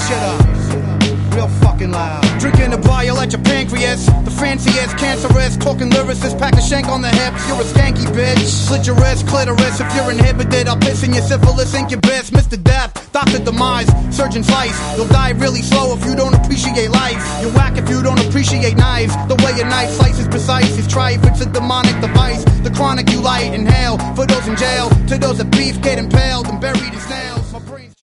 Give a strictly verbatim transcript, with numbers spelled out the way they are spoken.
shit up. Real fucking loud. Drinking a bile at your pancreas. The fanciest, cancerous. Talking lyricist, pack a shank on the hips. You're a skanky bitch. Slit your wrist, clitoris. If you're inhibited, I'll piss in your syphilis, incubus. Mister Death, Doctor Demise, Surgeon Slice. You'll die really slow if you don't appreciate life. You're whack if you don't appreciate knives. The way a knife slices precise is trife. It's a demonic device. The chronic you light, inhale. For those in jail, to those that beef, get impaled and buried in snails.